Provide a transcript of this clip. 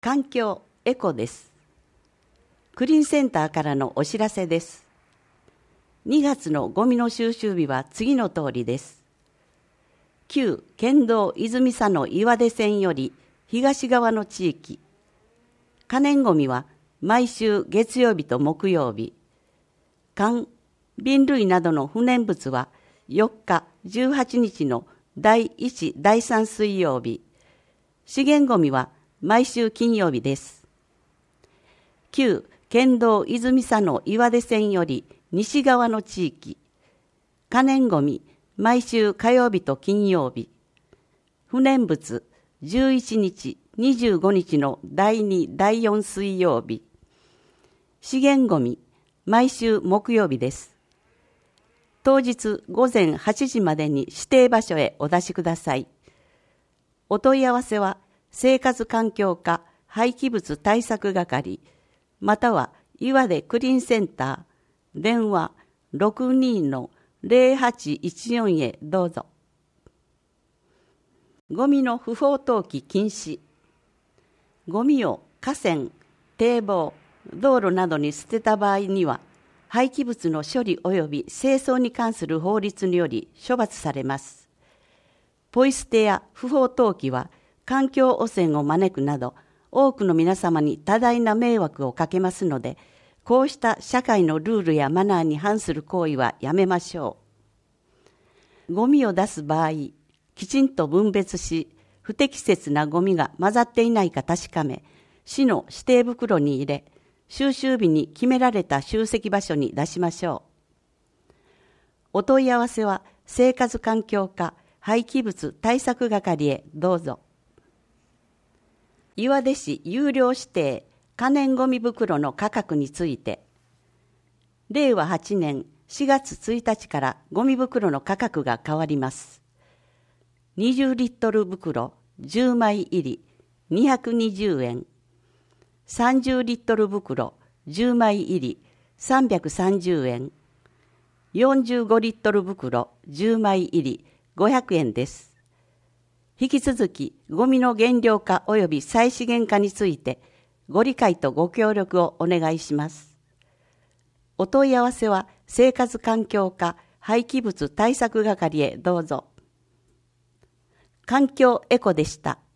環境エコです。クリーンセンターからのお知らせです。2月のゴミの収集日は次の通りです。旧県道泉佐野岩出線より東側の地域、可燃ゴミは毎週月曜日と木曜日、缶、瓶類などの不燃物は4日、18日の第1、第3水曜日、資源ゴミは毎週金曜日です。旧県道泉佐野岩出線より西側の地域、可燃ゴミ毎週火曜日と金曜日、不燃物11日、25日の第2、第4水曜日、資源ゴミ毎週木曜日です。当日午前8時までに指定場所へお出しください。お問い合わせは生活環境課廃棄物対策係または岩出クリーンセンター電話 62-0814 へどうぞ。ゴミの不法投棄禁止。ゴミを河川、堤防、道路などに捨てた場合には廃棄物の処理及び清掃に関する法律により処罰されます。ポイ捨てや不法投棄は環境汚染を招くなど多くの皆様に多大な迷惑をかけますので、こうした社会のルールやマナーに反する行為はやめましょう。ゴミを出す場合、きちんと分別し、不適切なゴミが混ざっていないか確かめ、市の指定袋に入れ、収集日に決められた集積場所に出しましょう。お問い合わせは生活環境課廃棄物対策係へどうぞ。岩出市有料指定可燃ゴミ袋の価格について、令和8年4月1日からゴミ袋の価格が変わります。20リットル袋10枚入り220円、30リットル袋10枚入り330円、45リットル袋10枚入り500円です。引き続きゴミの減量化及び再資源化についてご理解とご協力をお願いします。お問い合わせは生活環境課廃棄物対策係へどうぞ。環境エコでした。